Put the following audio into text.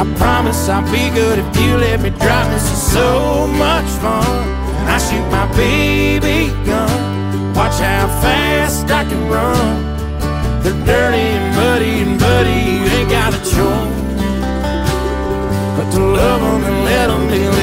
I promise I'll be good if you let me drive. This is so much fun. I shoot my baby gun, watch how fast I can run. They're dirty and muddy and buddy, you ain't got a choice but to love them and let them be.